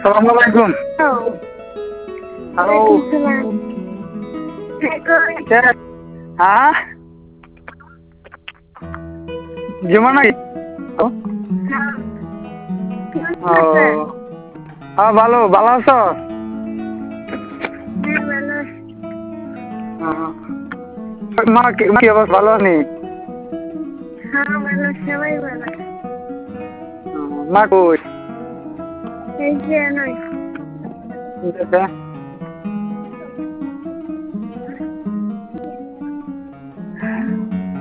Assalamualaikum. Oh, Halo. Waalaikumsalam. Cek. Hah? Gimana? Oh. Oh. Ah, ভালো আছো? মা কি অবস্থা, ভালো নেই? হ্যাঁ ভালো, সবাই ভালো। মা কই? এই যে নয়। ঠিক আছে।